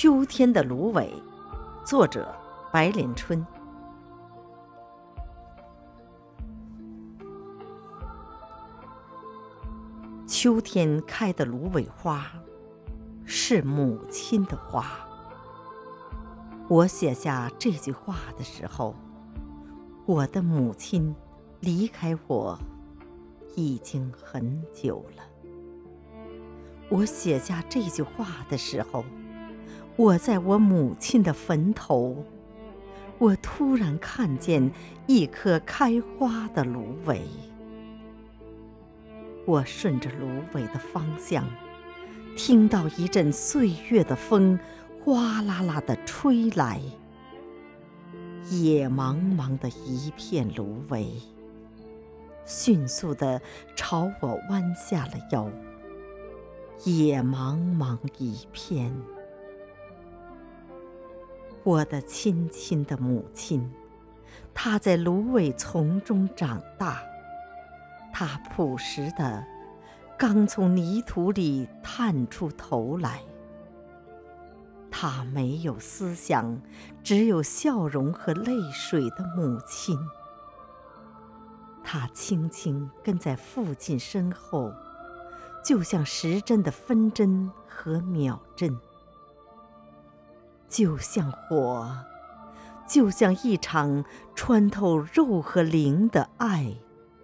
秋天的芦苇，作者白连春。秋天开的芦苇花，是母亲的花。我写下这句话的时候，我的母亲离开我已经很久了。我写下这句话的时候，我在我母亲的坟头，我突然看见一棵开花的芦苇。我顺着芦苇的方向，听到一阵岁月的风哗啦啦地吹来，野茫茫的一片芦苇，迅速地朝我弯下了腰。野茫茫一片，我的亲亲的母亲，她在芦苇丛中长大，她朴实地刚从泥土里探出头来。她没有思想，只有笑容和泪水的母亲。她轻轻跟在父亲身后，就像时针的分针和秒针，就像火，就像一场穿透肉和灵的爱。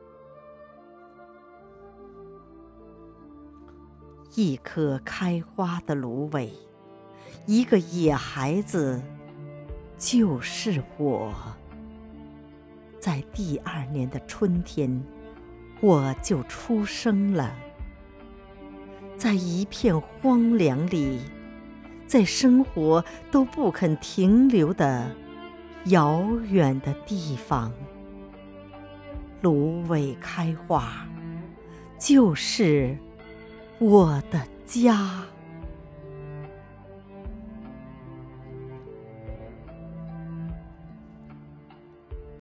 一棵开花的芦苇，一个野孩子，就是我。在第2年的春天，我就出生了。在一片荒凉里，在生活都不肯停留的遥远的地方，芦苇开花，就是我的家。